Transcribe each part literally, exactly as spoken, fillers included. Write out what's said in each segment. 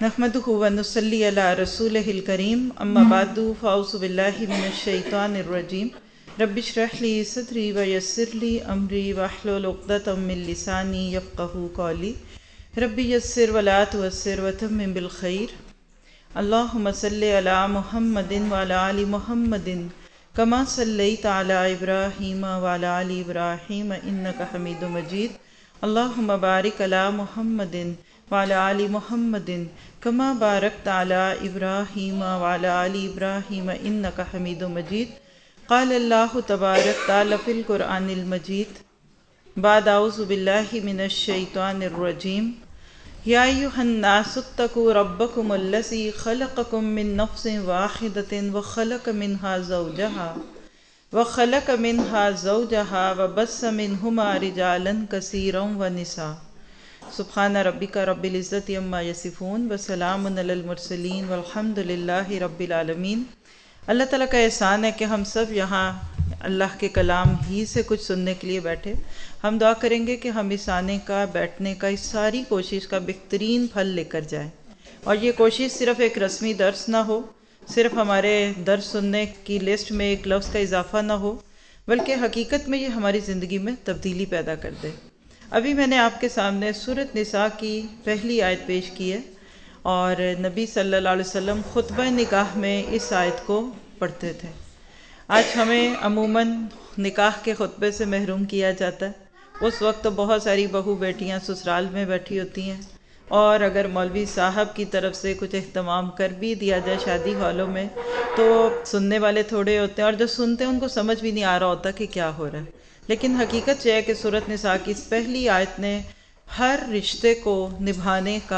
नहमदुहु व नुसल्ली अला रसूलिहिल करीम अम्मा बादु फ़अऊज़ु बिल्लाहि मिनश शैतानिर रजीम रब्बिश रह ली सदरी व यस्सिर ली अमरी वहलुल उक़दतम मिन लिसानी यफ़क़हू क़ौली रब्बी यस्सिर व ला तुअस्सिर व तम्मिम बिल खैर अल्लाहुम्मा सल्लि अला मुहम्मदिन व अला आलि मुहम्मदिन कमा सल्लैता अला इब्राहीम व अला आलि इब्राहीम इन्नका हमीदुम मजीद अल्लाहुम्मा बारिक अला मुहम्मदिन व अला आलि मुहम्मदिन कमा बारकता अला इब्राहीम व अला आलि इब्राहीम इन्नका हमीदुम मजीद क़ाल अल्लाहु तबारक तआला फ़िल क़ुरआनिल मजीद बाद अऊज़ु बिल्लाहि मिनश शैतानिर रजीम या अय्युहन्नासुत्तक़ू रब्बकुमुल्लज़ी ख़लक़कुम मिन नफ़्सिन वाहिदतिन व ख़लक़ मिन्हा ज़ौजहा व ख़लक़ मिन्हा ज़ौजहा व बस्स मिन्हुमा रिजालन कसीरन व निसा सुब्हान रब्बिका रब्बिल इज़्ज़ति अम्मा यसिफ़ून व सलामुन अलल मुरसलीन वल्हम्दुलिल्लाहि रब्बिल आलमीन। अल्लाह ताला का एहसान है कि हम सब यहाँ अल्लाह के कलाम ही से कुछ सुनने के लिए बैठे। हम दुआ करेंगे कि हम इस आने का, बैठने का, इस सारी कोशिश का बेहतरीन फल लेकर जाएं और ये कोशिश सिर्फ़ एक रस्मी दर्स ना हो, सिर्फ़ हमारे दर्स सुनने की लिस्ट में एक लफ्ज़ का इजाफ़ा ना हो, बल्कि हकीकत में ये हमारी ज़िंदगी में तब्दीली पैदा कर दे। अभी मैंने आपके सामने सूरत निसा की पहली आयत पेश की है और नबी सल्लल्लाहु अलैहि वसल्लम खुतबा निकाह में इस आयत को पढ़ते थे। आज हमें अमूमन निकाह के खुतबे से महरूम किया जाता है। उस वक्त तो बहुत सारी बहू बेटियां ससुराल में बैठी होती हैं और अगर मौलवी साहब की तरफ से कुछ एहतमाम कर भी दिया जाए शादी हॉलों में तो सुनने वाले थोड़े होते हैं और जो सुनते हैं उनको समझ भी नहीं आ रहा होता कि क्या हो रहा है। लेकिन हकीकत यह है कि सूरत निसा की इस पहली आयत ने हर रिश्ते को निभाने का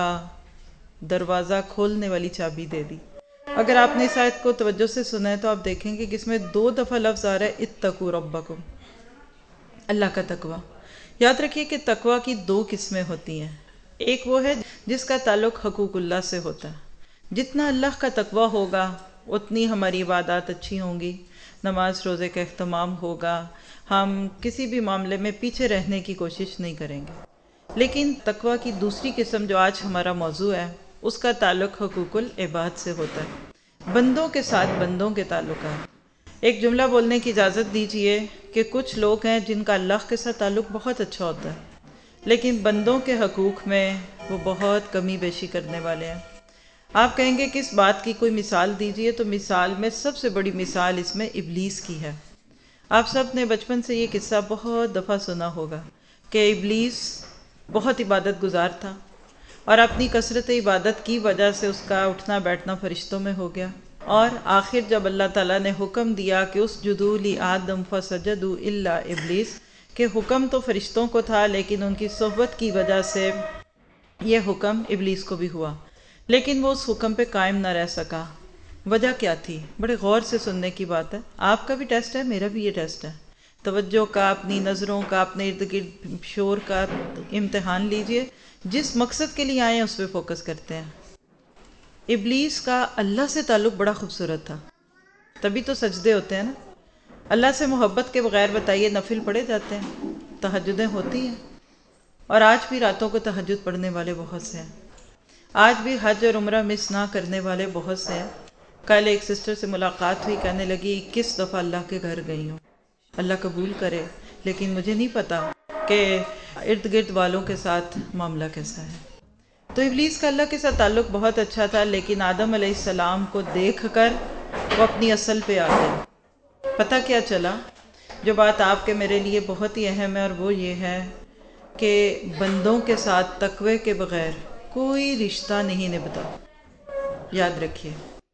दरवाज़ा खोलने वाली चाबी दे दी। अगर आपने इस आयत को तवज्जो से सुना है तो आप देखेंगे कि इसमें दो दफ़ा लफ्ज़ आ रहा है इत्तकू रब्बकुम, अल्लाह का तकवा। याद रखिए कि तकवा की दो किस्में होती हैं। एक वो है जिसका ताल्लुक़ हकूक़ुल्लाह से होता है। जितना अल्लाह का तकवा होगा उतनी हमारी इबादत अच्छी होंगी, नमाज रोज़े का अहतमाम होगा, हम किसी भी मामले में पीछे रहने की कोशिश नहीं करेंगे। लेकिन तकवा की दूसरी किस्म जो आज हमारा मौजू है उसका ताल्लुक़ हुकूकुल इबाद से होता है, बंदों के साथ बंदों के ताल्लुकात। एक जुमला बोलने की इजाज़त दीजिए कि कुछ लोग हैं जिनका अल्लाह के साथ ताल्लुक़ बहुत अच्छा होता है लेकिन बंदों के हकूक़ में वो बहुत कमी बेशी करने वाले हैं। आप कहेंगे कि इस बात की कोई मिसाल दीजिए, तो मिसाल में सबसे बड़ी मिसाल इसमें इब्लीस की है। आप सब ने बचपन से ये किस्सा बहुत दफ़ा सुना होगा कि इब्लीस बहुत इबादत गुजार था और अपनी कसरत इबादत की वजह से उसका उठना बैठना फरिश्तों में हो गया और आखिर जब अल्लाह ताला ने हुक्म दिया कि उस जुदूली आदम फसजदू इल्ला इब्लीस, के हुक्म तो फरिश्तों को था लेकिन उनकी सोहबत की वजह से ये हुक्म इब्लीस को भी हुआ, लेकिन वो उस हुक्म पे कायम ना रह सका। वजह क्या थी? बड़े गौर से सुनने की बात है। आपका भी टेस्ट है, मेरा भी ये टेस्ट है। तवज्जो का, अपनी नज़रों का, अपने इर्द गिर्द शोर का इम्तिहान लीजिए। जिस मकसद के लिए आए हैं उस पर फोकस करते हैं। इब्लीस का अल्लाह से ताल्लुक़ बड़ा खूबसूरत था, तभी तो सजदे होते हैं ना। अल्लाह से मोहब्बत के बग़ैर बताइए नफिल पढ़े जाते हैं, तहज्जुदें होती हैं और आज भी रातों को तहज्जुद पढ़ने वाले बहुत से हैं। आज भी हज और उम्रा मिस ना करने वाले बहुत से हैं। कल एक सिस्टर से मुलाकात हुई, कहने लगी इक्कीस दफ़ा अल्लाह के घर गई हूँ, अल्लाह कबूल करे, लेकिन मुझे नहीं पता कि इर्द गिर्द वालों के साथ मामला कैसा है। तो इब्लीस का अल्लाह के साथ ताल्लुक़ बहुत अच्छा था, लेकिन आदम अलैहिस्सलाम को देख कर वो अपनी असल पे आ गए। पता क्या चला? जो बात आपके मेरे लिए बहुत ही अहम है और वो ये है कि बंदों के साथ तकवे के बग़ैर कोई रिश्ता नहीं निभता। याद रखिए,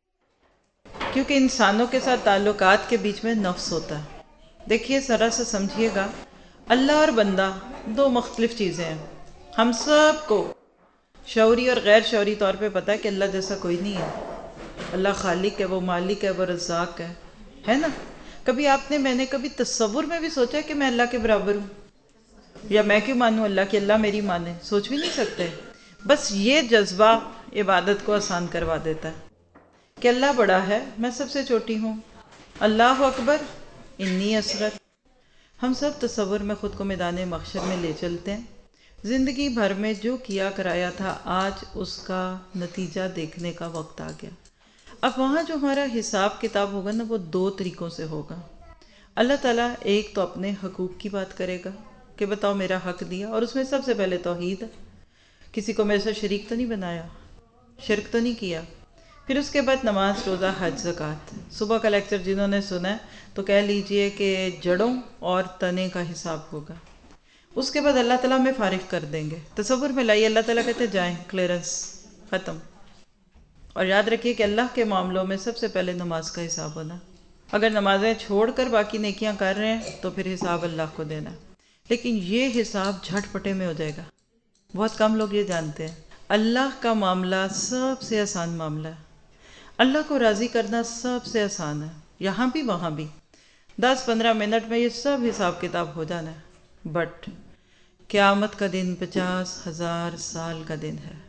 क्योंकि इंसानों के साथ ताल्लुकात के बीच में नफ्स होता है। देखिए ज़रा सा समझिएगा, अल्लाह और बंदा दो मुख्तलिफ चीज़ें हैं। हम सब को शौरी और गैर शौरी तौर पे पता है कि अल्लाह जैसा कोई नहीं है। अल्लाह खालिक है, वो मालिक है, वो रज़्ज़ाक है, है ना। कभी आपने, मैंने कभी तसव्वुर में भी सोचा है कि मैं अल्लाह के बराबर हूँ, या मैं क्यों मानूँ अल्लाह की, अल्लाह मेरी माने? सोच भी नहीं सकते। बस ये जज्बा इबादत को आसान करवा देता है कि अल्लाह बड़ा है, मैं सबसे छोटी हूँ, अल्लाह अकबर इन्नी असगर। हम सब तसव्वुर में ख़ुद को मैदान महशर में ले चलते हैं। زندگی بھر میں جو کیا کرایا تھا آج اس کا نتیجہ دیکھنے کا وقت آ گیا۔ اب وہاں جو ہمارا حساب کتاب ہوگا نا وہ دو طریقوں سے ہوگا۔ اللہ تعالیٰ ایک تو اپنے حقوق کی بات کرے گا کہ بتاؤ میرا حق دیا، اور اس میں سب سے پہلے توحید ہے، کسی کو میرے ساتھ شریک تو نہیں بنایا، شرک تو نہیں کیا۔ پھر اس کے بعد نماز، روزہ، حج، زکوٰۃ۔ صبح کا لیکچر جنہوں نے سنا ہے تو کہہ لیجئے کہ جڑوں اور تنے کا حساب ہوگا۔ اس کے بعد اللہ تعالیٰ ہمیں فارغ کر دیں گے۔ تصور میں لائیے، اللہ تعالیٰ کہتے جائیں، کلیئرنس ختم۔ اور یاد رکھیے کہ اللہ کے معاملوں میں سب سے پہلے نماز کا حساب ہونا۔ اگر نمازیں چھوڑ کر باقی نیکیاں کر رہے ہیں تو پھر حساب اللہ کو دینا، لیکن یہ حساب جھٹ پٹے میں ہو جائے گا۔ بہت کم لوگ یہ جانتے ہیں۔ اللہ کا معاملہ سب سے آسان معاملہ ہے۔ اللہ کو راضی کرنا سب سے آسان ہے، یہاں بھی وہاں بھی۔ دس پندرہ منٹ میں یہ سب حساب کتاب ہو جانا ہے، بٹ قیامت کا دن پچاس ہزار سال کا دن ہے۔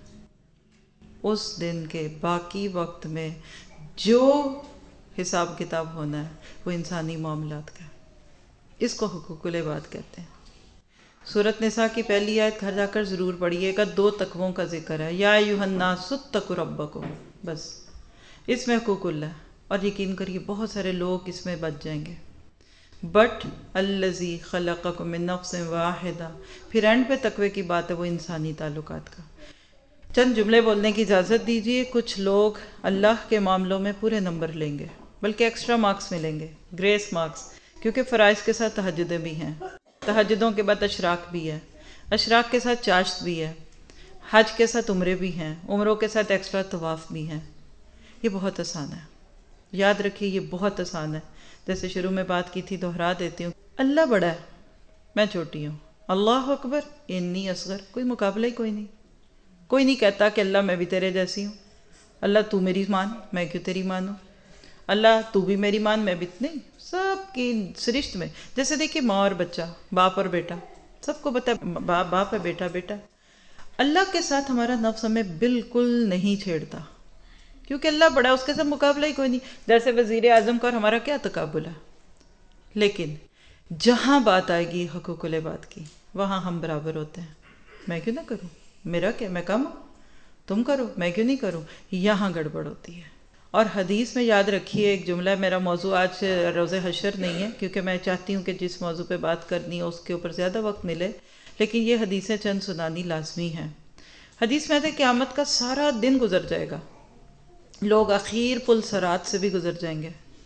اس دن کے باقی وقت میں جو حساب کتاب ہونا ہے وہ انسانی معاملات کا ہے۔ اس کو حقوق العباد کہتے ہیں۔ سورۃ نساء کی پہلی آیت گھر جا کر ضرور پڑھیے گا، دو تقووں کا ذکر ہے، یا ایھا الناس اتقوا ربکم، بس اس میں حقوق اللہ ہے، اور یقین کریے بہت سارے لوگ اس میں بچ جائیں گے۔ بٹ الذی خلقکم من نفس واحدہ، پھر اینڈ پہ تقوی کی بات ہے، وہ انسانی تعلقات کا۔ چند جملے بولنے کی اجازت دیجیے۔ کچھ لوگ اللہ کے معاملوں میں پورے نمبر لیں گے، بلکہ ایکسٹرا مارکس ملیں گے، گریس مارکس، کیونکہ فرائض کے ساتھ تہجدیں بھی ہیں، تہجدوں کے بعد اشراق بھی ہے، اشراق کے ساتھ چاشت بھی ہے، حج کے ساتھ عمرے بھی ہیں، عمروں کے ساتھ ایکسٹرا طواف بھی ہیں۔ یہ بہت آسان ہے، یاد رکھیے یہ بہت آسان ہے۔ جیسے شروع میں بات کی تھی، دہرا دیتی ہوں، اللہ بڑا ہے، میں چھوٹی ہوں، اللہ اکبر انی اصغر، کوئی مقابلہ ہی کوئی نہیں۔ کوئی نہیں کہتا کہ اللہ میں بھی تیرے جیسی ہوں، اللہ تو میری مان، میں کیوں تیری مانوں، اللہ تو بھی میری مان، میں بھی نہیں۔ سب کی سرشت میں، جیسے دیکھیے ماں اور بچہ، باپ اور بیٹا، سب کو پتہ ہے باپ باپ ہے، بیٹا بیٹا۔ اللہ کے ساتھ ہمارا نفس ہمیں بالکل نہیں چھیڑتا، کیونکہ اللہ بڑا ہے، اس کے ساتھ مقابلہ ہی کوئی نہیں۔ جیسے وزیر اعظم کا اور ہمارا کیا تقابل ہے، لیکن جہاں بات آئے گی حقوق العباد کی، وہاں ہم برابر ہوتے ہیں۔ میں کیوں نہ کروں، میرا کیا، میں کم ہوں، تم کرو، میں کیوں نہیں کروں، یہاں گڑبڑ ہوتی ہے۔ اور حدیث میں یاد رکھیے ایک جملہ، میرا موضوع آج روز حشر نہیں ہے، کیونکہ میں چاہتی ہوں کہ جس موضوع پہ بات کرنی ہے اس کے اوپر زیادہ وقت ملے، لیکن یہ حدیثیں چند سنانی لازمی ہیں۔ حدیث میں ہے قیامت کا سارا دن گزر جائے گا، لوگ اخیر پل صراط سے بھی گزر جائیں گے۔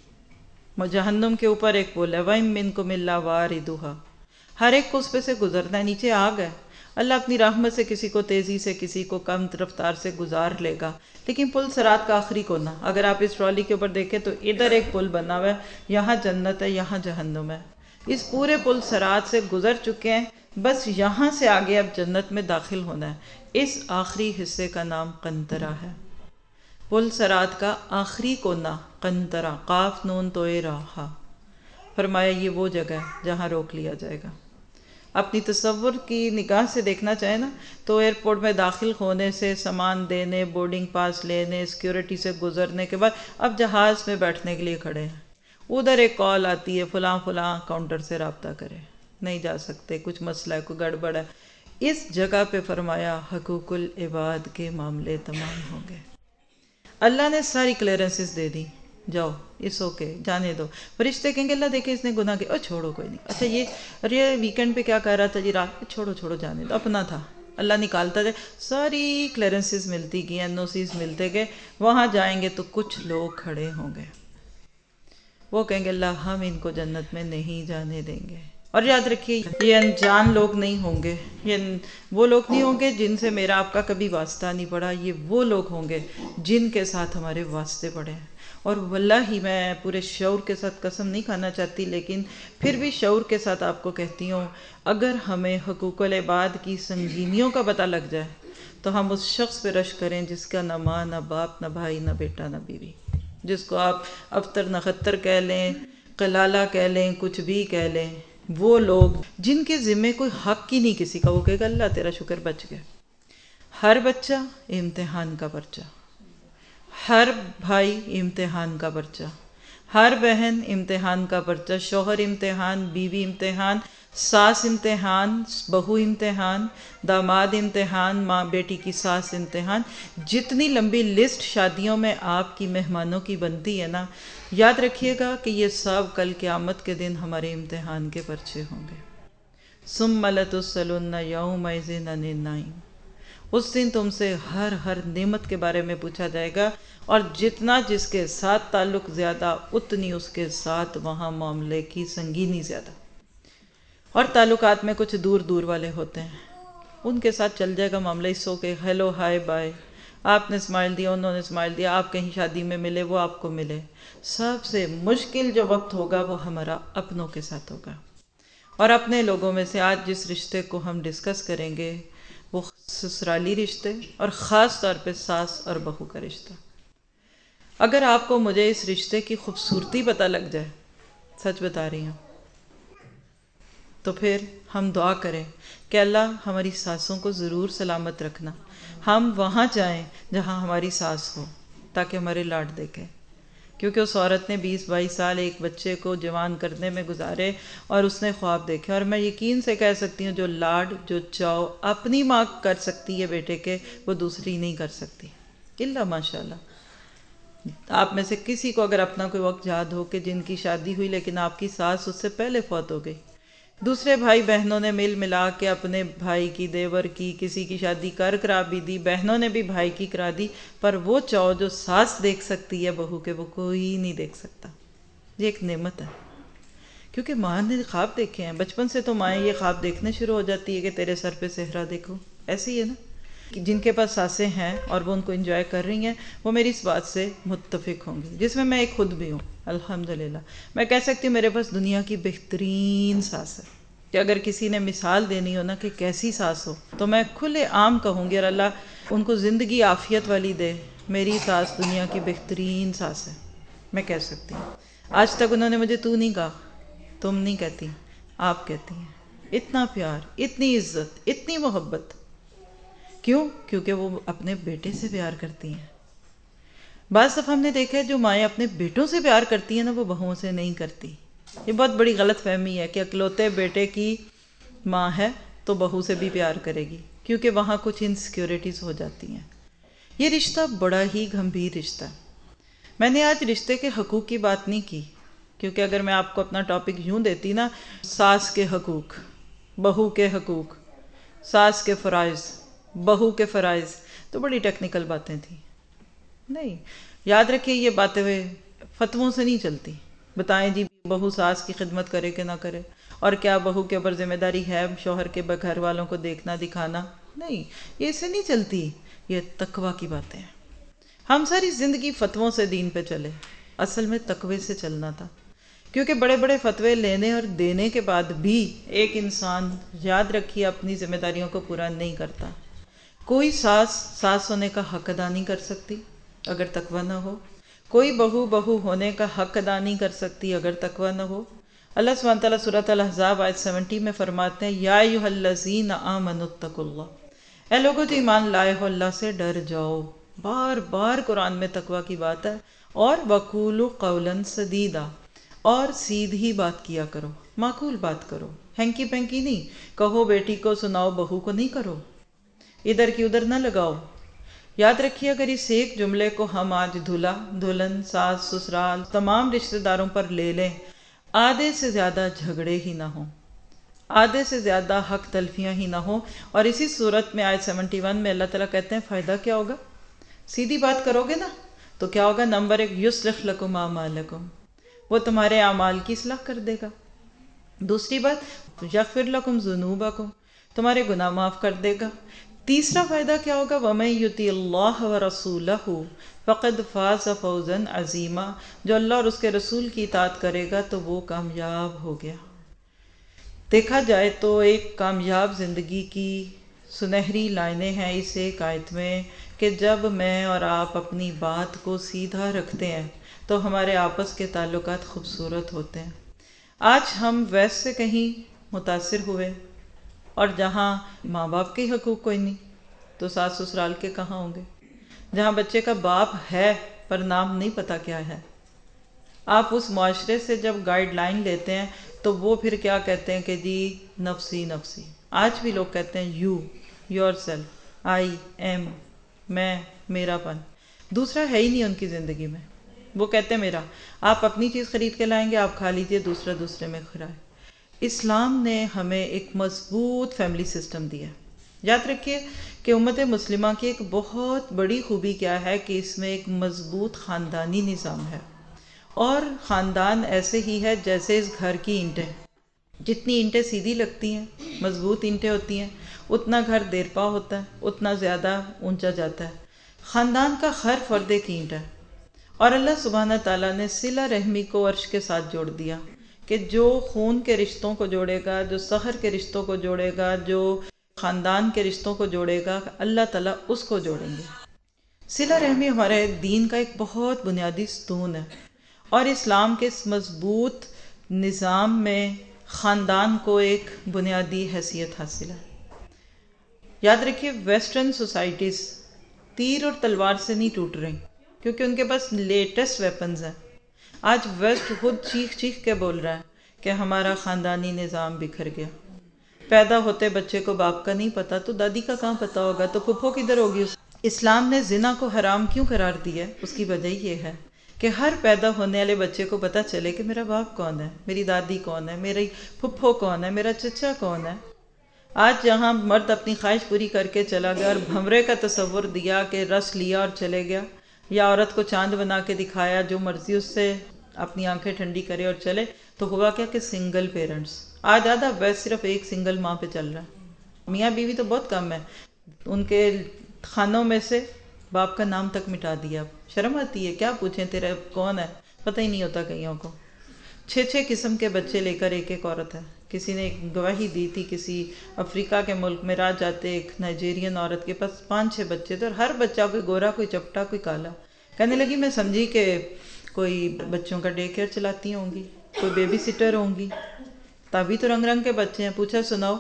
جہنم کے اوپر ایک پل ہے، وَإِن مِّنكُمْ إِلَّا وَارِدُهَا، ہر ایک کو اس پہ سے گزرنا ہے، نیچے آگ ہے۔ اللہ اپنی رحمت سے کسی کو تیزی سے، کسی کو کم رفتار سے گزار لے گا، لیکن پل صراط کا آخری کونا، اگر آپ اس ٹرالی کے اوپر دیکھیں تو ادھر ایک پل بنا ہوا ہے، یہاں جنت ہے، یہاں جہنم ہے۔ اس پورے پل صراط سے گزر چکے ہیں، بس یہاں سے آگے اب جنت میں داخل ہونا ہے۔ اس آخری حصے کا نام قنطرہ ہے، پل صراط کا آخری کونا قنطرہ، قاف نون توئے راہا۔ فرمایا یہ وہ جگہ ہے جہاں روک لیا جائے گا۔ اپنی تصور کی نگاہ سے دیکھنا چاہیں نا تو ایئرپورٹ میں داخل ہونے سے، سامان دینے، بورڈنگ پاس لینے، سیکیورٹی سے گزرنے کے بعد اب جہاز میں بیٹھنے کے لیے کھڑے ہیں، ادھر ایک کال آتی ہے، فلاں فلاں کاؤنٹر سے رابطہ کرے، نہیں جا سکتے، کچھ مسئلہ ہے، کوئی گڑبڑ ہے۔ اس جگہ پہ فرمایا حقوق العباد کے معاملے تمام ہوں گے۔ اللہ نے ساری کلیئرنسز دے دی، جاؤ اس اوکے، جانے دو۔ فرشتے کہیں گے اللہ دیکھیں اس نے گناہ کیا، اور چھوڑو کوئی نہیں، اچھا یہ یہ ویکینڈ پہ کیا کہہ رہا تھا جی رات، چھوڑو چھوڑو جانے دو، اپنا تھا۔ اللہ نکالتا تھا، ساری کلیئرنسز ملتی گئی، این او سیز ملتے گئے۔ وہاں جائیں گے تو کچھ لوگ کھڑے ہوں گے، وہ کہیں گے اللہ ہم ان کو جنت میں نہیں جانے دیں گے۔ اور یاد رکھیے یہ انجان لوگ نہیں ہوں گے، یہ وہ لوگ نہیں ہوں گے جن سے میرا آپ کا کبھی واسطہ نہیں پڑا، یہ وہ لوگ ہوں گے جن کے ساتھ ہمارے واسطے پڑے ہیں۔ اور واللہ ہی میں پورے شعور کے ساتھ قسم نہیں کھانا چاہتی، لیکن پھر بھی شعور کے ساتھ آپ کو کہتی ہوں، اگر ہمیں حقوق العباد کی سنگینیوں کا پتہ لگ جائے تو ہم اس شخص پہ رشک کریں جس کا نہ ماں، نہ باپ، نہ بھائی، نہ بیٹا، نہ بیوی، جس کو آپ ابتر نخطر کہہ لیں، قلالہ کہہ لیں، کچھ بھی کہہ لیں، وہ لوگ جن کے ذمے کوئی حق ہی نہیں کسی کا، وہ کہے گا اللہ تیرا شکر بچ گئے۔ ہر بچہ امتحان کا پرچہ، ہر بھائی امتحان کا پرچہ، ہر بہن امتحان کا پرچہ، شوہر امتحان، بیوی امتحان، ساس امتحان، بہو امتحان، داماد امتحان، ماں بیٹی کی ساس امتحان، جتنی لمبی لسٹ شادیوں میں آپ کی مہمانوں کی بنتی ہے نا، یاد رکھیے گا کہ یہ سب کل قیامت کے دن ہمارے امتحان کے پرچے ہوں گے۔ ثم لتسألن یومئذ عن النعیم، اس دن تم سے ہر ہر نعمت کے بارے میں پوچھا جائے گا، اور جتنا جس کے ساتھ تعلق زیادہ اتنی اس کے ساتھ وہاں معاملے کی سنگینی زیادہ۔ اور تعلقات میں کچھ دور دور والے ہوتے ہیں، ان کے ساتھ چل جائے گا معاملہ اس کے ہیلو ہائے بائے، آپ نے اسمائل دیا انہوں نے اسمائل دیا، آپ کہیں شادی میں ملے وہ آپ کو ملے۔ سب سے مشکل جو وقت ہوگا وہ ہمارا اپنوں کے ساتھ ہوگا۔ اور اپنے لوگوں میں سے آج جس رشتے کو ہم ڈسکس کریں گے وہ سسرالی رشتے، اور خاص طور پہ ساس اور بہو کا رشتہ۔ اگر آپ کو مجھے اس رشتے کی خوبصورتی پتہ لگ جائے، سچ بتا رہی ہوں، تو پھر ہم دعا کریں کہ اللہ ہماری ساسوں کو ضرور سلامت رکھنا، ہم وہاں جائیں جہاں ہماری ساس ہو تاکہ ہمارے لاڈ دیکھیں، کیونکہ اس عورت نے بیس بائیس سال ایک بچے کو جوان کرنے میں گزارے اور اس نے خواب دیکھے، اور میں یقین سے کہہ سکتی ہوں جو لاڈ جو چاؤ اپنی ماں کر سکتی ہے بیٹے کے، وہ دوسری نہیں کر سکتی الا ماشاء اللہ۔ آپ میں سے کسی کو اگر اپنا کوئی وقت یاد ہو کہ جن کی شادی ہوئی لیکن آپ کی ساس اس سے پہلے فوت ہو گئی، دوسرے بھائی بہنوں نے مل ملا کے اپنے بھائی کی، دیور کی، کسی کی شادی کر کرا بھی دی، بہنوں نے بھی بھائی کی کرا دی، پر وہ چاؤ جو ساس دیکھ سکتی ہے بہو کے، وہ کوئی نہیں دیکھ سکتا۔ یہ ایک نعمت ہے، کیونکہ ماں نے خواب دیکھے ہیں، بچپن سے تو مائیں یہ خواب دیکھنے شروع ہو جاتی ہے کہ تیرے سر پہ صحرا دیکھو، ایسے ہی ہے نا، کہ جن کے پاس ساسیں ہیں اور وہ ان کو انجوائے کر رہی ہیں وہ میری اس بات سے متفق ہوں گی، جس میں میں ایک خود بھی ہوں الحمدللہ۔ میں کہہ سکتی ہوں میرے پاس دنیا کی بہترین ساس ہے، کہ اگر کسی نے مثال دینی ہو نا کہ کیسی ساس ہو تو میں کھلے عام کہوں گی، اور اللہ ان کو زندگی عافیت والی دے، میری ساس دنیا کی بہترین ساس ہے، میں کہہ سکتی ہوں۔ آج تک انہوں نے مجھے تو نہیں کہا، تم نہیں کہتی، آپ کہتی ہیں، اتنا پیار، اتنی عزت، اتنی محبت، کیوں؟ کیونکہ وہ اپنے بیٹے سے پیار کرتی ہیں۔ بعض دفعہ ہم نے دیکھا ہے جو مائیں اپنے بیٹوں سے پیار کرتی ہیں نا وہ بہوؤں سے نہیں کرتی۔ یہ بہت بڑی غلط فہمی ہے کہ اکلوتے بیٹے کی ماں ہے تو بہو سے بھی پیار کرے گی، کیونکہ وہاں کچھ انسیکیورٹیز ہو جاتی ہیں۔ یہ رشتہ بڑا ہی گمبھیر رشتہ ہے۔ میں نے آج رشتے کے حقوق کی بات نہیں کی، کیونکہ اگر میں آپ کو اپنا ٹاپک یوں دیتی نا، ساس کے حقوق، بہو کے حقوق، ساس کے فرائض، بہو کے فرائض، تو بڑی ٹیکنیکل باتیں تھیں۔ نہیں، یاد رکھیے یہ باتیں فتووں سے نہیں چلتی، بتائیں جی بہو ساس کی خدمت کرے کہ نہ کرے، اور کیا بہو کے اوپر ذمہ داری ہے شوہر کے گھر والوں کو دیکھنا دکھانا، نہیں، یہ اس سے نہیں چلتی، یہ تقوی کی باتیں ہیں۔ ہم ساری زندگی فتووں سے دین پہ چلے، اصل میں تقوی سے چلنا تھا، کیونکہ بڑے بڑے فتوے لینے اور دینے کے بعد بھی ایک انسان، یاد رکھیے، اپنی ذمہ داریوں کو پورا نہیں کرتا۔ کوئی ساس ساس ہونے کا حق ادا نہیں کر سکتی اگر تقوی نہ ہو، کوئی بہو بہو ہونے کا حق ادا نہیں کر سکتی اگر تقوی نہ ہو۔ اللہ سبحانہ تعالیٰ سورۃ الاحزاب آیت سیونٹی میں فرماتے ہیں، یا ایھا الذین آمنوا اتقوا اللہ، اے لوگو جو ایمان لائے ہو اللہ سے ڈر جاؤ۔ بار بار قرآن میں تقوی کی بات ہے، اور وقولوا قولا سدیدا، اور سیدھی بات کیا کرو، معقول بات کرو، ہینکی پینکی نہیں، کہو بیٹی کو سناؤ بہو کو نہیں کرو، ادھر کی ادھر نہ لگاؤ۔ یاد رکھیے اگر اس ایک جملے کو ہم آج دھلا دلہن، ساس، سسرال، تمام رشتہ داروں پر لے لیں، آدھے سے زیادہ جھگڑے ہی نہ ہوں، آدھے سے زیادہ حق تلفیاں ہی نہ ہوں۔ اور اسی صورت میں آیت سیونٹی ون میں اللہ تعالیٰ کہتے ہیں فائدہ کیا ہوگا؟ سیدھی بات کرو گے نا تو کیا ہوگا؟ نمبر ایک، یصلح لکم اعمالکم، وہ تمہارے اعمال کی اصلاح کر دے گا۔ دوسری بات، یغفر لکم ذنوبکم، تمہارے گناہ معاف کر دے گا۔ تیسرا فائدہ کیا ہوگا؟ وَمَن یُطِعِ اللَّهَ وَرَسُولَهُ فَقَدْ فَازَ فَوْزًا عَظِیمًا، جو اللہ اور اس کے رسول کی اطاعت کرے گا تو وہ کامیاب ہو گیا۔ دیکھا جائے تو ایک کامیاب زندگی کی سنہری لائنیں ہیں اس ایک آیت میں، کہ جب میں اور آپ اپنی بات کو سیدھا رکھتے ہیں تو ہمارے آپس کے تعلقات خوبصورت ہوتے ہیں۔ آج ہم ویسے کہیں متاثر ہوئے، اور جہاں ماں باپ کے حقوق کوئی نہیں تو ساس سسرال کے کہاں ہوں گے؟ جہاں بچے کا باپ ہے پر نام نہیں پتا کیا ہے، آپ اس معاشرے سے جب گائیڈ لائن لیتے ہیں تو وہ پھر کیا کہتے ہیں کہ جی نفسی نفسی. آج بھی لوگ کہتے ہیں you, yourself, I am, میں، میرا پن. دوسرا ہے ہی نہیں ان کی زندگی میں. وہ کہتے ہیں میرا. آپ اپنی چیز خرید کے لائیں گے، آپ کھا لیجئے، دوسرا دوسرے میں کھرائے. اسلام نے ہمیں ایک مضبوط فیملی سسٹم دیا. یاد رکھیے کہ امت مسلمہ کی ایک بہت بڑی خوبی کیا ہے کہ اس میں ایک مضبوط خاندانی نظام ہے. اور خاندان ایسے ہی ہے جیسے اس گھر کی اینٹیں. جتنی اینٹیں سیدھی لگتی ہیں، مضبوط اینٹیں ہوتی ہیں، اتنا گھر دیر پا ہوتا ہے، اتنا زیادہ اونچا جاتا ہے. خاندان کا ہر فرد ایک اینٹ ہے. اور اللہ سبحانہ تعالیٰ نے صلہ رحمی کو عرش کے ساتھ جوڑ دیا کہ جو خون کے رشتوں کو جوڑے گا، جو سحر کے رشتوں کو جوڑے گا، جو خاندان کے رشتوں کو جوڑے گا، اللہ تعالیٰ اس کو جوڑیں گے. صلہ رحمی ہمارے دین کا ایک بہت بنیادی ستون ہے. اور اسلام کے اس مضبوط نظام میں خاندان کو ایک بنیادی حیثیت حاصل ہے. یاد رکھیے ویسٹرن سوسائٹیز تیر اور تلوار سے نہیں ٹوٹ رہی کیونکہ ان کے پاس لیٹسٹ ویپنز ہیں. آج ویسٹ خود چیخ چیخ کے بول رہا ہے کہ ہمارا خاندانی نظام بکھر گیا. پیدا ہوتے بچے کو باپ کا نہیں پتا تو دادی کا کہاں پتا ہوگا، تو پھپھو کدھر ہوگی. اسلام نے زنا کو حرام کیوں قرار دیا ہے؟ اس کی وجہ یہ ہے کہ ہر پیدا ہونے والے بچے کو پتہ چلے کہ میرا باپ کون ہے، میری دادی کون ہے، میری پھپھو کون ہے، میرا چچا کون ہے. آج جہاں مرد اپنی خواہش پوری کر کے چلا گیا اور بھنورے کا تصور دیا کہ رس لیا اور چلے گیا، یا عورت کو چاند بنا کے دکھایا جو مرضی اس سے اپنی آنکھیں ٹھنڈی کرے اور چلے، تو ہوا کیا کہ سنگل پیرنٹس. آج آدھا ویسٹ صرف ایک سنگل ماں پہ چل رہا ہے. میاں بیوی تو بہت کم ہے. ان کے خانوں میں سے باپ کا نام تک مٹا دیا. شرم آتی ہے. کیا پوچھیں تیرا کون ہے، پتہ ہی نہیں ہوتا کئیوں کو. چھ چھ قسم کے بچے لے کر ایک ایک عورت ہے. کسی نے ایک گواہی دی تھی کسی افریقہ کے ملک میں رات جاتے ایک نائجیرین عورت کے پاس پانچ چھ بچے تھے اور ہر بچہ کوئی گورا، کوئی چپٹا، کوئی کالا. کہنے لگی میں سمجھی کہ کوئی بچوں کا ڈے کیئر چلاتی ہوں گی، کوئی بیبی سٹر ہوں گی. تبھی تو رنگ رنگ کے بچے ہیں. پوچھا سناؤ؟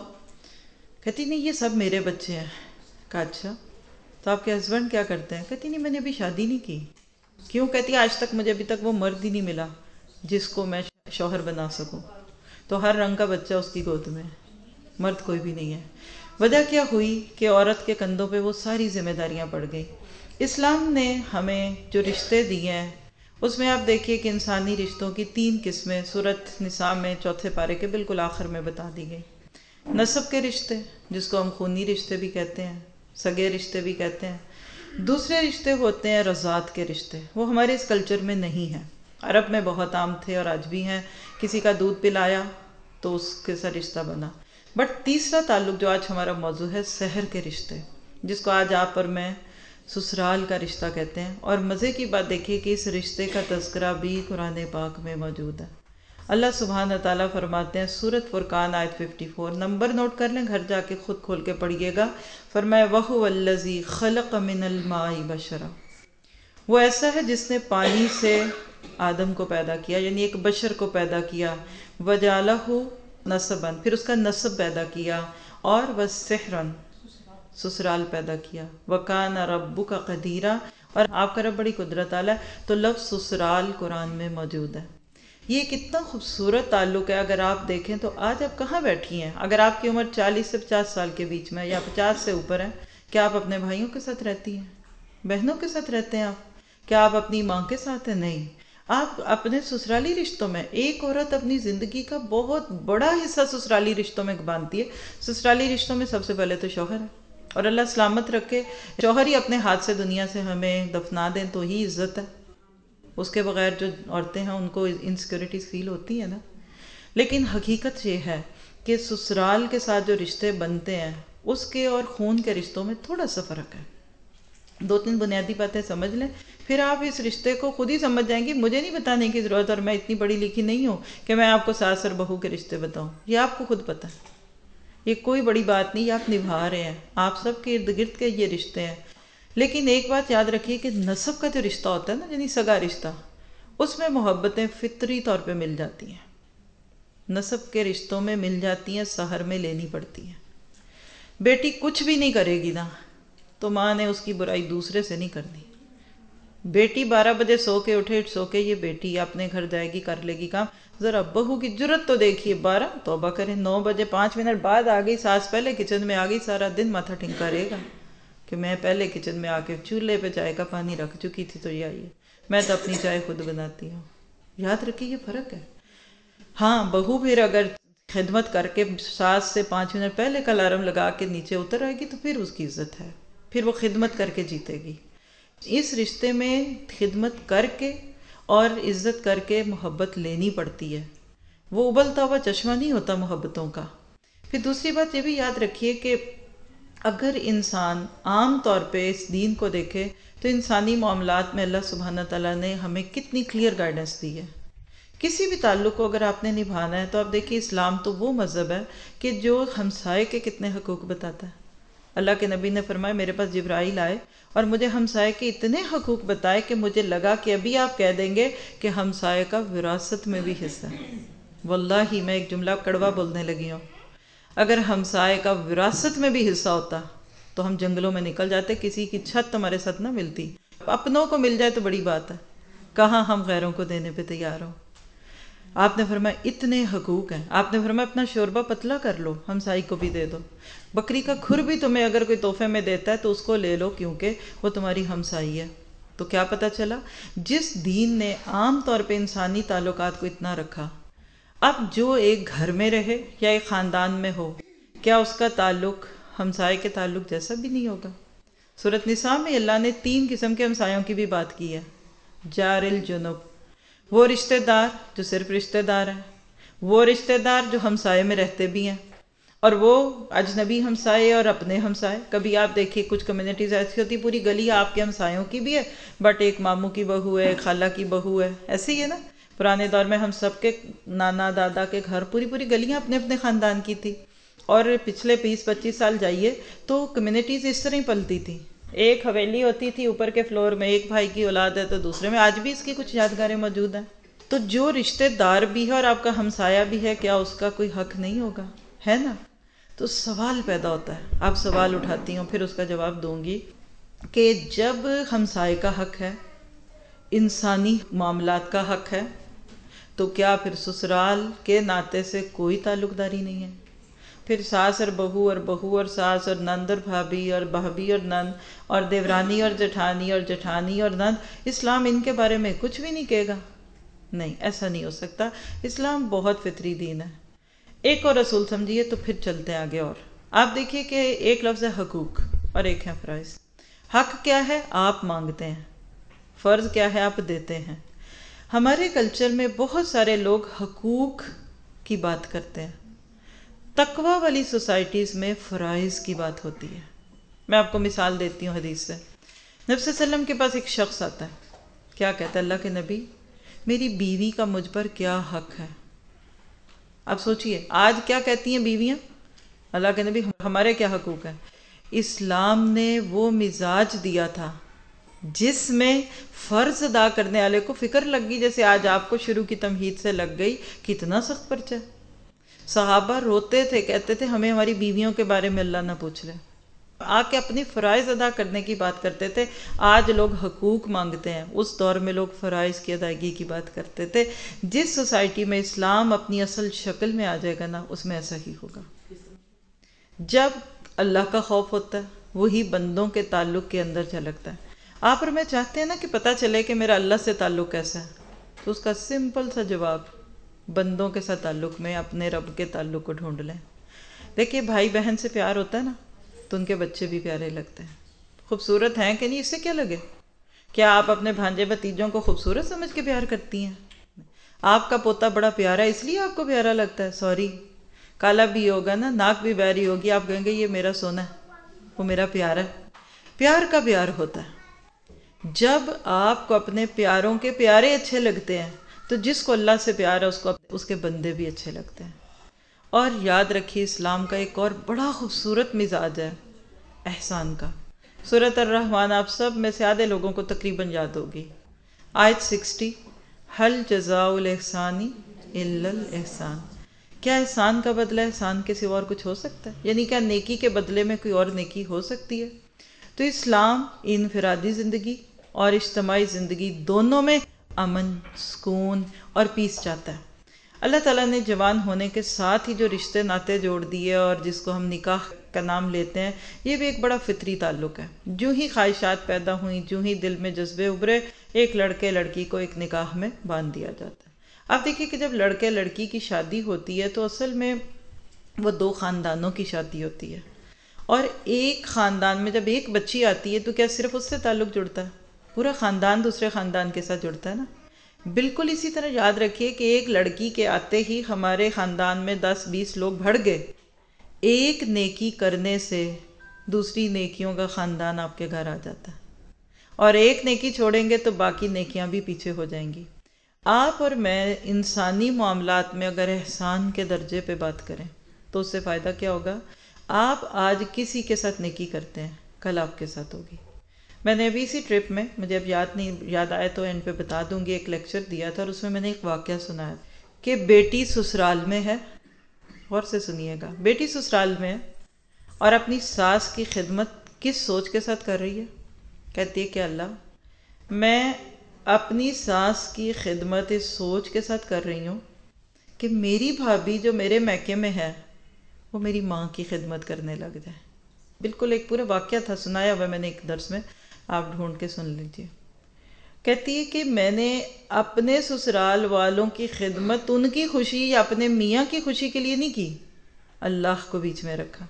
کہتی نہیں یہ سب میرے بچے ہیں. کہا اچھا تو آپ کے ہسبینڈ کیا کرتے ہیں؟ کہتی نہیں میں نے ابھی شادی نہیں کی. کیوں؟ کہتی آج تک مجھے ابھی تک وہ مرد ہی نہیں ملا جس کو میں شوہر بنا سکوں. تو ہر رنگ کا بچہ اس کی گود میں، مرد کوئی بھی نہیں ہے. وجہ کیا ہوئی کہ عورت کے کندھوں پہ وہ ساری ذمہ داریاں پڑ گئی. اسلام نے ہمیں جو رشتے دیے ہیں اس میں آپ دیکھیے کہ انسانی رشتوں کی تین قسمیں سورۃ نساء میں چوتھے پارے کے بالکل آخر میں بتا دی گئی. نسب کے رشتے جس کو ہم خونی رشتے بھی کہتے ہیں، سگے رشتے بھی کہتے ہیں. دوسرے رشتے ہوتے ہیں رضاعت کے رشتے. وہ ہمارے اس کلچر میں نہیں ہیں. عرب میں بہت عام تھے اور آج بھی ہیں. کسی کا دودھ پلایا تو اس کے ساتھ رشتہ بنا. بٹ تیسرا تعلق جو آج ہمارا موضوع ہے سحر کے رشتے، جس کو آج آپ اور میں سسرال کا رشتہ کہتے ہیں. اور مزے کی بات دیکھیے کہ اس رشتے کا تذکرہ بھی قرآن پاک میں موجود ہے. اللہ سبحانہ تعالیٰ فرماتے ہیں سورۃ فرقان آیت چون، نمبر نوٹ کر لیں، گھر جا کے خود کھول کے پڑھیے گا. فرمایا وَهُوَ الَّذِي خَلَقَ مِنَ الْمَاءِ بَشَرًا، وہ ایسا ہے جس نے پانی سے آدم کو پیدا کیا، یعنی ایک بشر کو پیدا کیا. وَجَعَلَهُ نَسَبًا، پھر اس کا نسب پیدا کیا، اور وَسِحْرًا، سسرال پیدا کیا. وَكَانَ رَبُّكَ قَدِيرًا، اور آپ کا رب بڑی قدرت والا ہے. تو لفظ سسرال قرآن میں موجود ہے. یہ کتنا خوبصورت تعلق ہے. اگر آپ دیکھیں تو آج آپ کہاں بیٹھی ہیں؟ اگر آپ کی عمر چالیس سے پچاس سال کے بیچ میں یا پچاس سے اوپر ہے، کیا آپ اپنے بھائیوں کے ساتھ رہتی ہیں؟ بہنوں کے ساتھ رہتے ہیں آپ؟ کیا آپ اپنی ماں کے ساتھ ہیں؟ نہیں. آپ اپنے سسرالی رشتوں میں، ایک عورت اپنی زندگی کا بہت بڑا حصہ سسرالی رشتوں میں باندھتی ہے. سسرالی رشتوں میں سب سے پہلے تو شوہر ہے. اور اللہ سلامت رکھے شوہر ہی اپنے ہاتھ سے دنیا سے ہمیں دفنا دیں تو ہی عزت ہے. اس کے بغیر جو عورتیں ہیں ان کو انسیکیورٹیز فیل ہوتی ہیں نا. لیکن حقیقت یہ ہے کہ سسرال کے ساتھ جو رشتے بنتے ہیں اس کے اور خون کے رشتوں میں تھوڑا سا فرق ہے. دو تین بنیادی باتیں سمجھ لیں، پھر آپ اس رشتے کو خود ہی سمجھ جائیں گے. مجھے نہیں بتانے کی ضرورت، اور میں اتنی پڑھی لکھی نہیں ہوں کہ میں آپ کو ساس اور بہو کے رشتے بتاؤں. یہ آپ کو خود پتہ ہے. یہ کوئی بڑی بات نہیں، آپ نبھا رہے ہیں. آپ سب کے ارد گرد کے یہ رشتے ہیں. لیکن ایک بات یاد رکھیے کہ نسب کا جو رشتہ ہوتا ہے نا، یعنی سگا رشتہ، اس میں محبتیں فطری طور پہ مل جاتی ہیں. نسب کے رشتوں میں مل جاتی ہیں، سحر میں لینی پڑتی ہیں. بیٹی کچھ بھی نہیں کرے گی نا تو ماں نے اس کی برائی دوسرے سے نہیں کرنی. بیٹی بارہ بجے سو کے اٹھے، سو کے یہ بیٹی اپنے گھر جائے گی، کر لے گی کام، ذرا بہو کی جرت تو دیکھیے، بارہ توبہ کریں، نو بجے پانچ منٹ بعد آ گئی ساس، پہلے کچن میں آ گئی، سارا دن ماتھا ٹھنکا رہے گا کہ میں پہلے کچن میں آ کے چولہے پہ چائے کا پانی رکھ چکی تھی تو یہ آئیے، میں تو اپنی چائے خود بناتی ہوں۔ یاد رکھیے یہ فرق ہے۔ ہاں بہو پھر اگر خدمت کر کے ساس سے پانچ منٹ پہلے کا الارم لگا کے نیچے اتر آئے گی تو پھر اس کی عزت ہے، پھر وہ خدمت کر کے جیتے گی۔ اس رشتے میں خدمت کر کے اور عزت کر کے محبت لینی پڑتی ہے، وہ ابلتا ہوا چشمہ نہیں ہوتا محبتوں کا۔ پھر دوسری بات یہ بھی یاد رکھیے کہ اگر انسان عام طور پہ اس دین کو دیکھے تو انسانی معاملات میں اللہ سبحانہ تعالیٰ نے ہمیں کتنی کلیئر گائیڈنس دی ہے۔ کسی بھی تعلق کو اگر آپ نے نبھانا ہے تو آپ دیکھیے اسلام تو وہ مذہب ہے کہ جو ہمسائے کے کتنے حقوق بتاتا ہے۔ اللہ کے نبی نے فرمایا میرے پاس جبرائیل آئے اور مجھے ہمسائے کے اتنے حقوق بتائے کہ مجھے لگا کہ ابھی آپ کہہ دیں گے کہ ہمسائے کا وراثت میں بھی حصہ ہے۔ واللہ میں ایک جملہ کڑوا بولنے لگی ہوں، اگر ہمسائے کا وراثت میں بھی حصہ ہوتا تو ہم جنگلوں میں نکل جاتے، کسی کی چھت ہمارے ساتھ نہ ملتی۔ اپنوں کو مل جائے تو بڑی بات ہے، کہاں ہم غیروں کو دینے پہ تیار ہوں۔ آپ نے فرمایا اتنے حقوق ہیں، آپ نے فرمایا اپنا شوربہ پتلا کر لو، ہمسائی کو بھی دے دو، بکری کا کھر بھی تمہیں اگر کوئی تحفے میں دیتا ہے تو اس کو لے لو کیونکہ وہ تمہاری ہمسائی ہے۔ تو کیا پتہ چلا، جس دین نے عام طور پہ انسانی تعلقات کو اتنا رکھا، اب جو ایک گھر میں رہے یا ایک خاندان میں ہو، کیا اس کا تعلق ہمسائے کے تعلق جیسا بھی نہیں ہوگا؟ سورۃ نساء میں اللہ نے تین قسم کے ہمسایوں کی بھی بات کی ہے۔ جار الجنب، وہ رشتہ دار جو صرف رشتہ دار ہیں، وہ رشتہ دار جو ہمسائے میں رہتے بھی ہیں، اور وہ اجنبی ہمسائے اور اپنے ہمسائے۔ کبھی آپ دیکھیے کچھ کمیونٹیز ایسی ہوتی پوری گلی آپ کے ہمسایوں کی بھی ہے، بٹ ایک ماموں کی بہو ہے، ایک خالہ کی بہو ہے، ایسے ہی ہے نا۔ پرانے دور میں ہم سب کے نانا دادا کے گھر پوری پوری گلیاں اپنے اپنے خاندان کی تھی، اور پچھلے بیس پچیس سال جائیے تو کمیونٹیز اس طرح ہی پلتی تھی۔ ایک حویلی ہوتی تھی اوپر کے فلور میں، ایک بھائی کی اولاد ہے تو دوسرے میں، آج بھی اس کی کچھ یادگاریں موجود ہیں۔ تو جو رشتہ دار بھی ہے اور آپ کا ہمسایہ بھی ہے، کیا اس کا کوئی حق نہیں ہوگا؟ ہے نا؟ تو سوال پیدا ہوتا ہے، آپ سوال اٹھاتی ہوں، پھر اس کا جواب دوں گی کہ جب ہمسائے کا حق ہے، انسانی معاملات کا حق ہے، تو کیا پھر سسرال کے ناطے سے کوئی تعلق داری نہیں ہے؟ پھر ساس اور بہو اور بہو اور ساس اور نند اور بھابھی اور بھابھی اور نند اور دیورانی اور جٹھانی اور جٹھانی اور نند، اسلام ان کے بارے میں کچھ بھی نہیں کہے گا؟ نہیں، ایسا نہیں ہو سکتا۔ اسلام بہت فطری دین ہے۔ ایک اور اصول سمجھیے تو پھر چلتے ہیں آگے۔ اور آپ دیکھیے کہ ایک لفظ ہے حقوق اور ایک ہے فرائض۔ حق کیا ہے؟ آپ مانگتے ہیں۔ فرض کیا ہے؟ آپ دیتے ہیں۔ ہمارے کلچر میں بہت سارے لوگ حقوق کی بات کرتے ہیں، تقوی والی سوسائٹیز میں فرائض کی بات ہوتی ہے۔ میں آپ کو مثال دیتی ہوں حدیث سے۔ نبی صلی اللہ علیہ وسلم کے پاس ایک شخص آتا ہے، کیا کہتا ہے؟ اللہ کے نبی، میری بیوی کا مجھ پر کیا حق ہے؟ اب سوچئے آج کیا کہتی ہیں بیویاں؟ اللہ کے نبی ہمارے کیا حقوق ہیں؟ اسلام نے وہ مزاج دیا تھا جس میں فرض ادا کرنے والے کو فکر لگ گئی، جیسے آج آپ کو شروع کی تمہید سے لگ گئی، کتنا سخت پرچہ۔ صحابہ روتے تھے، کہتے تھے ہمیں ہماری بیویوں کے بارے میں اللہ نہ پوچھ لے، آ کے اپنی فرائض ادا کرنے کی بات کرتے تھے۔ آج لوگ حقوق مانگتے ہیں، اس دور میں لوگ فرائض کی ادائیگی کی بات کرتے تھے۔ جس سوسائٹی میں اسلام اپنی اصل شکل میں آ جائے گا نا، اس میں ایسا ہی ہوگا۔ جب اللہ کا خوف ہوتا ہے، وہی بندوں کے تعلق کے اندر جھلکتا ہے۔ آپ اور میں چاہتے ہیں نا کہ پتہ چلے کہ میرا اللہ سے تعلق کیسا ہے، تو اس کا سمپل سا جواب، بندوں کے ساتھ تعلق میں اپنے رب کے تعلق کو ڈھونڈ لیں۔ دیکھیے بھائی بہن سے پیار ہوتا ہے نا، تو ان کے بچے بھی پیارے لگتے ہیں۔ خوبصورت ہیں کہ نہیں، اس سے کیا لگے؟ کیا آپ اپنے بھانجے بھتیجوں کو خوبصورت سمجھ کے پیار کرتی ہیں؟ آپ کا پوتا بڑا پیارا ہے اس لیے آپ کو پیارا لگتا ہے؟ سوری، کالا بھی ہوگا نا، ناک بھی بہری ہوگی، آپ کہیں گے یہ میرا سونا ہے، وہ میرا پیارا ہے۔ پیار کا پیار ہوتا ہے۔ جب آپ کو اپنے پیاروں کے پیارے اچھے لگتے ہیں تو جس کو اللہ سے پیار ہے اس کو اس کے بندے بھی اچھے لگتے ہیں۔ اور یاد رکھیے اسلام کا ایک اور بڑا خوبصورت مزاج ہے احسان کا۔ سورۃ الرحمن آپ سب میں سے آدھے لوگوں کو تقریباً یاد ہوگی، آیت سکسٹی، ہل جزاء الاحسان الا الاحسان۔ کیا احسان کا بدلہ احسان کے سوا اور کچھ ہو سکتا ہے؟ یعنی کیا نیکی کے بدلے میں کوئی اور نیکی ہو سکتی ہے؟ تو اسلام انفرادی زندگی اور اجتماعی زندگی دونوں میں امن، سکون اور پیس چاہتا ہے۔ اللہ تعالیٰ نے جوان ہونے کے ساتھ ہی جو رشتے ناتے جوڑ دیے اور جس کو ہم نکاح کا نام لیتے ہیں، یہ بھی ایک بڑا فطری تعلق ہے۔ جو ہی خواہشات پیدا ہوئیں، جو ہی دل میں جذبے ابھرے، ایک لڑکے لڑکی کو ایک نکاح میں باندھ دیا جاتا ہے۔ آپ دیکھیے کہ جب لڑکے لڑکی کی شادی ہوتی ہے تو اصل میں وہ دو خاندانوں کی شادی ہوتی ہے، اور ایک خاندان میں جب ایک بچی آتی ہے تو کیا صرف اس سے تعلق جڑتا ہے؟ پورا خاندان دوسرے خاندان کے ساتھ جڑتا ہے نا۔ بالکل اسی طرح یاد رکھیے کہ ایک لڑکی کے آتے ہی ہمارے خاندان میں دس بیس لوگ بڑھ گئے، ایک نیکی کرنے سے دوسری نیکیوں کا خاندان آپ کے گھر آ جاتا ہے، اور ایک نیکی چھوڑیں گے تو باقی نیکیاں بھی پیچھے ہو جائیں گی۔ آپ اور میں انسانی معاملات میں اگر احسان کے درجے پہ بات کریں تو اس سے فائدہ کیا ہوگا؟ آپ آج کسی کے ساتھ نیکی کرتے ہیں، کل آپ کے ساتھ ہوگی۔ میں نے ابھی اسی ٹرپ میں، مجھے اب یاد نہیں، یاد آئے تو اینڈ پہ بتا دوں گی، ایک لیکچر دیا تھا اور اس میں میں نے ایک واقعہ سنا ہے کہ بیٹی سسرال میں ہے، غور سے سنیے گا، بیٹی سسرال میں ہے اور اپنی ساس کی خدمت کس سوچ کے ساتھ کر رہی ہے؟ کہتی ہے کہ اللہ میں اپنی ساس کی خدمت اس سوچ کے ساتھ کر رہی ہوں کہ میری بھابھی جو میرے میکے میں ہے وہ میری ماں کی خدمت کرنے لگ جائے۔ بالکل ایک پورا واقعہ تھا، سنایا ہوا میں نے ایک درس میں، آپ ڈھونڈ کے سن لیجیے۔ کہتی ہے کہ میں نے اپنے سسرال والوں کی خدمت ان کی خوشی یا اپنے میاں کی خوشی کے لیے نہیں کی، اللہ کو بیچ میں رکھا۔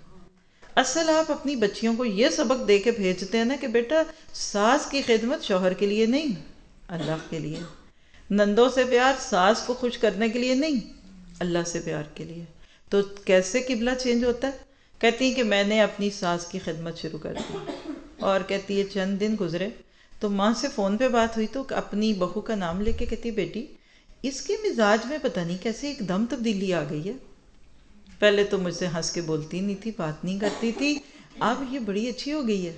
اصل آپ اپنی بچیوں کو یہ سبق دے کے بھیجتے ہیں نا کہ بیٹا ساس کی خدمت شوہر کے لیے نہیں، اللہ کے لیے۔ نندوں سے پیار ساس کو خوش کرنے کے لیے نہیں، اللہ سے پیار کے لیے۔ تو کیسے قبلہ چینج ہوتا ہے؟ کہتی ہیں کہ میں نے اپنی ساس کی خدمت شروع کر دی، اور کہتی ہے چند دن گزرے تو ماں سے فون پہ بات ہوئی تو اپنی بہو کا نام لے کے کہتی بیٹی اس کے مزاج میں پتہ نہیں کیسے ایک دم تبدیلی آ گئی ہے، پہلے تو مجھ سے ہنس کے بولتی نہیں تھی، بات نہیں کرتی تھی، اب یہ بڑی اچھی ہو گئی ہے۔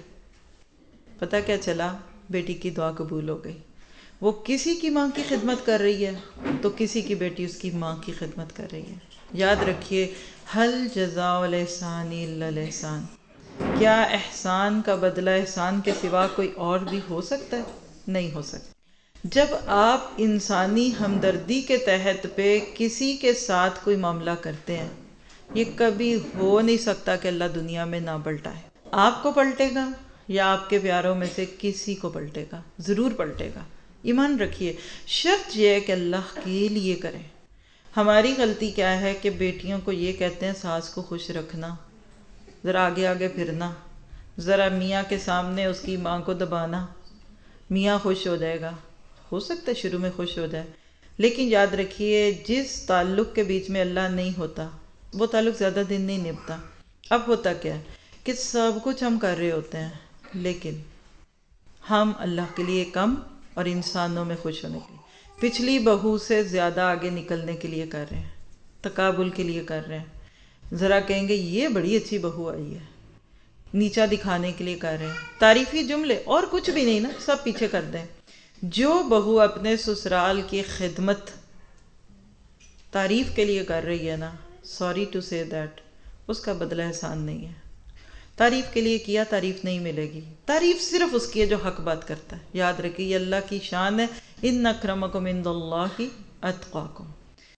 پتہ کیا چلا؟ بیٹی کی دعا قبول ہو گئی، وہ کسی کی ماں کی خدمت کر رہی ہے تو کسی کی بیٹی اس کی ماں کی خدمت کر رہی ہے۔ یاد رکھیے حل جزاء الاحسان الا الاحسان، کیا احسان کا بدلہ احسان کے سوا کوئی اور بھی ہو سکتا ہے؟ نہیں ہو سکتا۔ جب آپ انسانی ہمدردی کے تحت پہ کسی کے ساتھ کوئی معاملہ کرتے ہیں، یہ کبھی ہو نہیں سکتا کہ اللہ دنیا میں نہ پلٹائے۔ آپ کو پلٹے گا یا آپ کے پیاروں میں سے کسی کو پلٹے گا، ضرور پلٹے گا۔ ایمان رکھیے، شرط یہ ہے کہ اللہ کے لیے کریں۔ ہماری غلطی کیا ہے کہ بیٹیوں کو یہ کہتے ہیں ساس کو خوش رکھنا، ذرا آگے آگے پھرنا، ذرا میاں کے سامنے اس کی ماں کو دبانا، میاں خوش ہو جائے گا۔ ہو سکتا ہے شروع میں خوش ہو جائے، لیکن یاد رکھیے جس تعلق کے بیچ میں اللہ نہیں ہوتا وہ تعلق زیادہ دن نہیں نبھتا۔ اب ہوتا کیا ہے کہ سب کچھ ہم کر رہے ہوتے ہیں لیکن ہم اللہ کے لیے کم اور انسانوں میں خوش ہونے کے لیے، پچھلی بہو سے زیادہ آگے نکلنے کے لیے کر رہے ہیں، تقابل کے لیے کر رہے ہیں، ذرا کہیں گے یہ بڑی اچھی بہو آئی ہے، نیچا دکھانے کے لیے کر رہے ہیں، تعریفی جملے اور کچھ بھی نہیں نا، سب پیچھے کر دیں۔ جو بہو اپنے سسرال کی خدمت تعریف کے لیے کر رہی ہے نا، سوری ٹو سے دیٹ، اس کا بدلہ احسان نہیں ہے۔ تعریف کے لیے کیا، تعریف نہیں ملے گی، تعریف صرف اس کی ہے جو حق بات کرتا ہے۔ یاد رکھیے یہ اللہ کی شان ہے، ان اکرمکم عند اللہ اتقاکم۔